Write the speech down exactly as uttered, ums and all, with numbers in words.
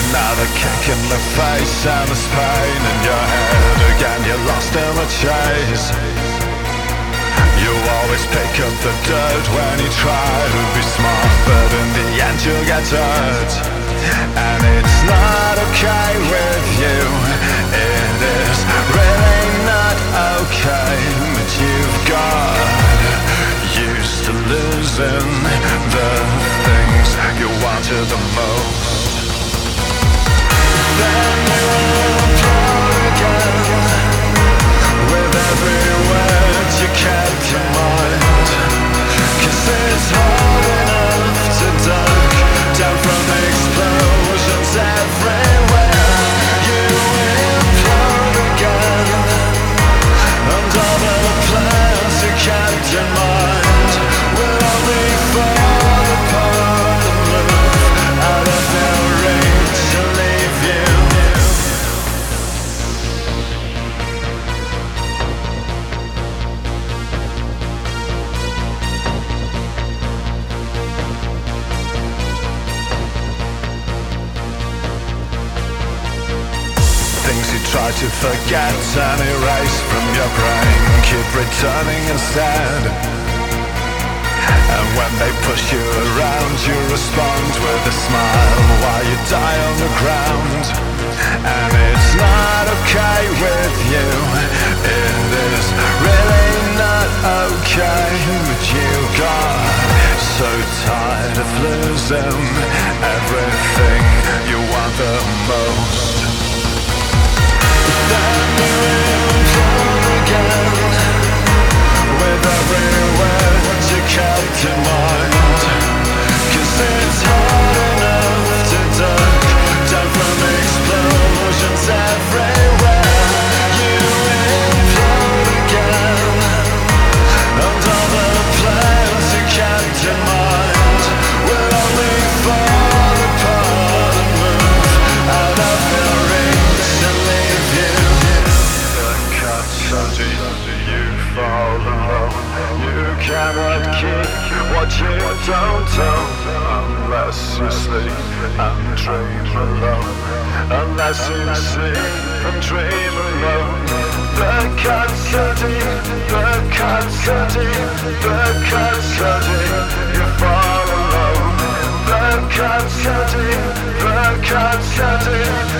Another kick in the face and there's pain in your head. Again you're lost in the chase. You always pick up the dirt when you try to be smart, but in the end you get hurt. And it's not okay with you. It is really not okay. But you've got used to losing the things you wanted the most. Then you implode again with every word you kept in mind. Cause it's hard enough to duck down from explosions everywhere. You implode again, and all the plans you kept in mind will only fall apart and move out of their reach and leave you. Things you try to forget and erase from your brain keep returning instead. And when they push you around, you respond with a smile while you die on the ground. And it's not okay with you. It is really not okay. But you got so tired of losing everything you want the most. Then you implode again with every word you kept in mind. Cause it's hard enough to duck down from explosions everywhere. You implode again, and all the plans you kept in mind will only fall apart and move out of your reach and leave you. The cut so deep, you fall alone. You cannot keep what you don't own, unless you sleep and dream alone. Unless you sleep and dream alone. The cuts so deep, the cuts so deep, the cuts so deep, you fall alone. The cuts so deep, the cuts so deep.